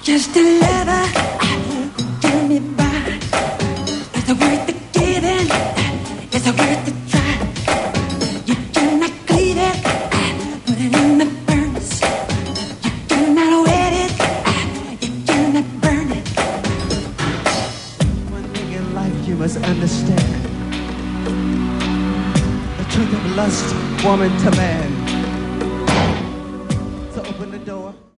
Just a lover, tell me by. Is it worth the giving? Is it worth the try? You do not cleave it, put it in the furnace. You do not wet it, you do not burn it. One thing in life you must understand: the truth of lust, woman to man. So open the door.